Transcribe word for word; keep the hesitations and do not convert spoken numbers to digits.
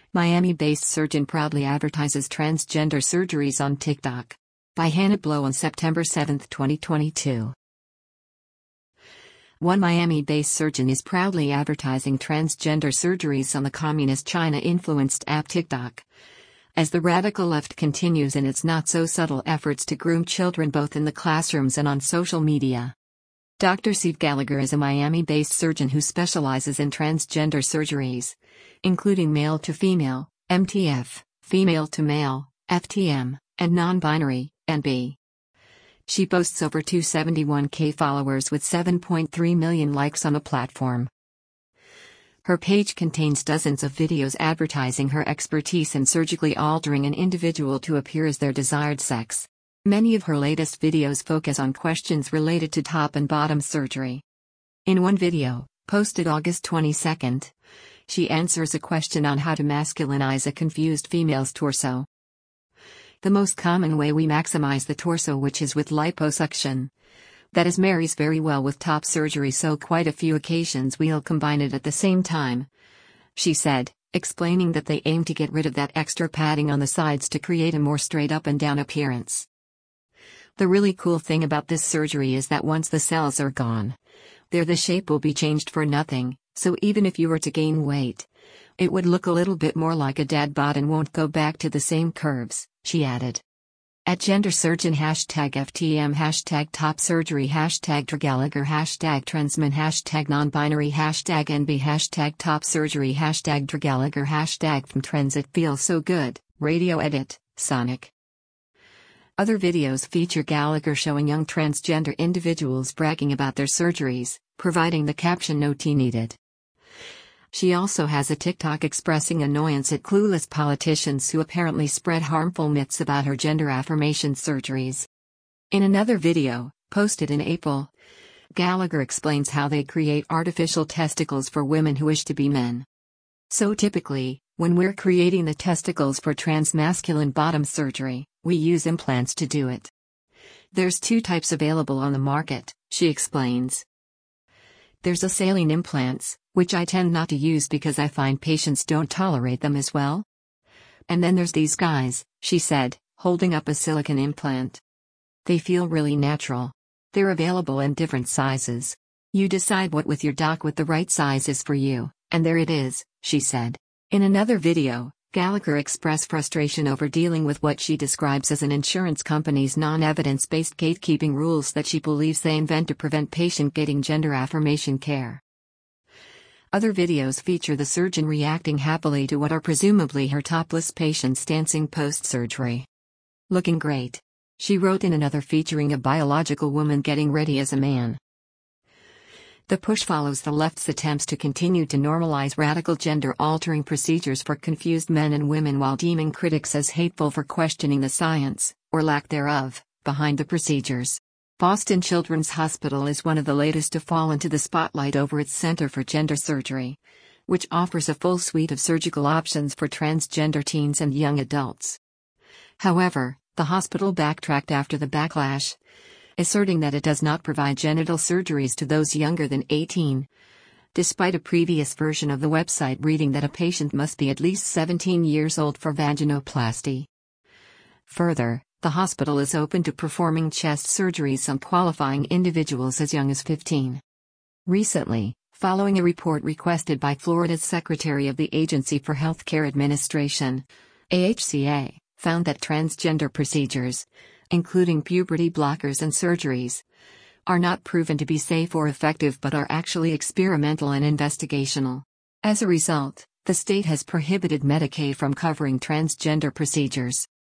Miami-based surgeon proudly advertises transgender surgeries on TikTok. By Hannah Blow on September seventh, twenty twenty-two. One Miami-based surgeon is proudly advertising transgender surgeries on the communist China-influenced app TikTok, as the radical left continues in its not-so-subtle efforts to groom children both in the classrooms and on social media. Doctor Steve Gallagher is a Miami-based surgeon who specializes in transgender surgeries, including male-to-female, M T F, female-to-male, F T M, and non-binary, N B. She boasts over two hundred seventy-one thousand followers with seven point three million likes on the platform. Her page contains dozens of videos advertising her expertise in surgically altering an individual to appear as their desired sex. Many of her latest videos focus on questions related to top and bottom surgery. In one video, posted August twenty-second, she answers a question on how to masculinize a confused female's torso. The most common way we maximize the torso, which is with liposuction. That is, marries very well with top surgery, so quite a few occasions we'll combine it at the same time, she said, explaining that they aim to get rid of that extra padding on the sides to create a more straight up and down appearance. The really cool thing about this surgery is that once the cells are gone, there the shape will be changed for nothing, so even if you were to gain weight, it would look a little bit more like a dad bod and won't go back to the same curves, she added. At Gender Surgeon hashtag F T M hashtag Top Surgery hashtag Gallagher hashtag Transman hashtag Non-Binary hashtag N B hashtag Top Surgery hashtag Gallagher hashtag From Trends It Feels So Good, Radio Edit, Sonic. Other videos feature Gallagher showing young transgender individuals bragging about their surgeries, providing the caption "No tea needed." She also has a TikTok expressing annoyance at clueless politicians who apparently spread harmful myths about her gender affirmation surgeries. In another video, posted in April, Gallagher explains how they create artificial testicles for women who wish to be men. So typically, when we're creating the testicles for transmasculine bottom surgery, we use implants to do it. There's two types available on the market, she explains. There's a saline implants, which I tend not to use because I find patients don't tolerate them as well. And then there's these guys, she said, holding up a silicone implant. They feel really natural. They're available in different sizes. You decide what with your doc what the right size is for you, and there it is, she said. In another video, Gallagher expressed frustration over dealing with what she describes as an insurance company's non-evidence-based gatekeeping rules that she believes they invent to prevent patient getting gender affirmation care. Other videos feature the surgeon reacting happily to what are presumably her topless patients dancing post-surgery. Looking great, she wrote in another featuring a biological woman getting ready as a man. The push follows the left's attempts to continue to normalize radical gender-altering procedures for confused men and women while deeming critics as hateful for questioning the science, or lack thereof, behind the procedures. Boston Children's Hospital is one of the latest to fall into the spotlight over its Center for Gender Surgery, which offers a full suite of surgical options for transgender teens and young adults. However, the hospital backtracked after the backlash, asserting that it does not provide genital surgeries to those younger than eighteen, despite a previous version of the website reading that a patient must be at least seventeen years old for vaginoplasty. Further, the hospital is open to performing chest surgeries on qualifying individuals as young as fifteen. Recently, following a report requested by Florida's Secretary of the Agency for Healthcare Administration, A H C A, found that transgender procedures, including puberty blockers and surgeries, are not proven to be safe or effective but are actually experimental and investigational. As a result, the state has prohibited Medicaid from covering transgender procedures.